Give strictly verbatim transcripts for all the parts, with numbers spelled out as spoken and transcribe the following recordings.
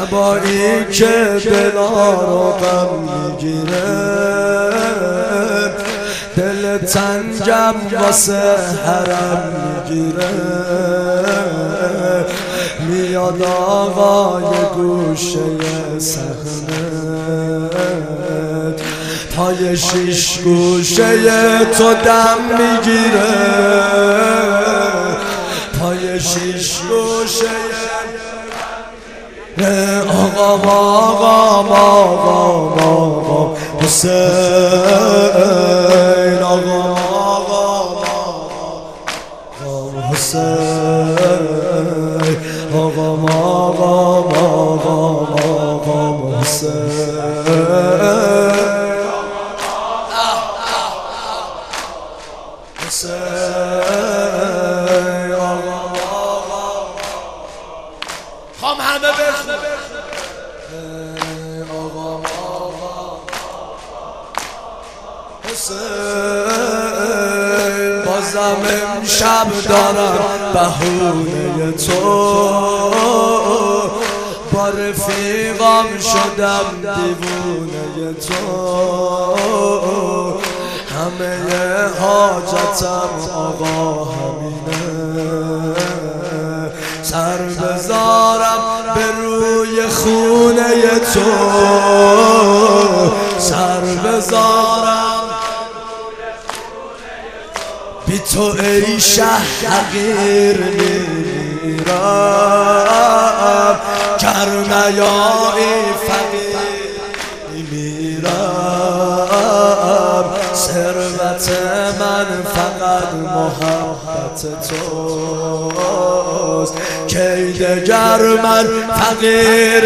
شبایی که دلا رو غم میگیره دل تنگم واسه حرم میگیره میاد آقای گوشه صحنت پای شیش گوشه تو دم میگیره پای شیش گوشه آقا آقا آقا آقا حسین آقا آقا حسین آقا آقا آقا آقا حسین آقا خام همه بخونه آقا آقا حسین بازم امشب دارم بهونه تو با رفیقام شدم دیوونه تو همه حاجتم آقا همینه سر بذارم به روی خونه تو سر بذارم بی تو ای شه حقیر میمیرم گر نیایی فقیر میمیرم ثروت من فقط محبت توست کی دگر من فقیر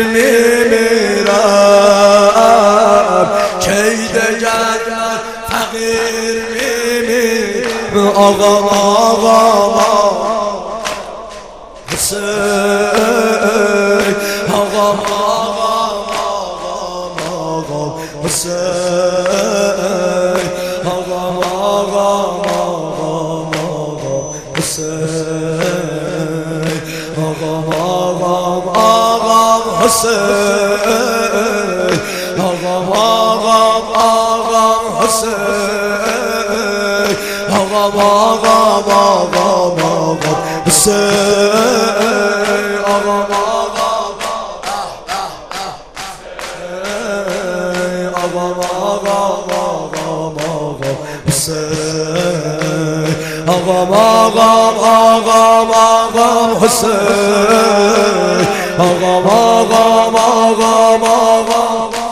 میمیرم کی دگر من فقیر میمیرم آقا آقا حسین آقا آقا آقا حسین آقا آقا آقا حسین آقا آقا آقا حسین آقا آقا آقا حسین آقا آقا آقا آقا حسین آقا آقا آقا آقا آقا آقا حسین آقا آقا آقا آقا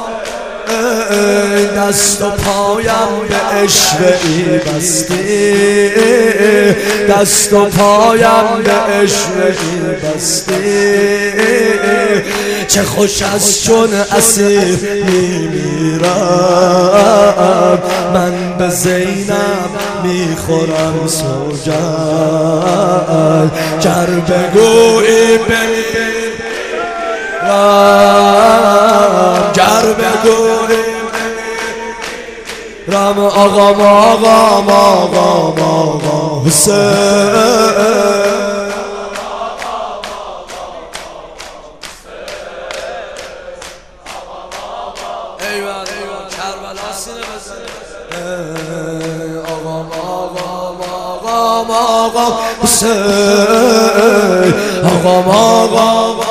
دست و پایم به عشوه‌ای بستی دست و پایم به عشوه‌ای بستی چه خوش است چون اسیر میمیرم من به زینب میخورم سوگند گر بگویی بمیرم گر بگویی رام آقا آقا آقا آقا حسین ایوان ایوان کربلا سینه بزنه آقا آقا آقا آقا حسین آقا آقا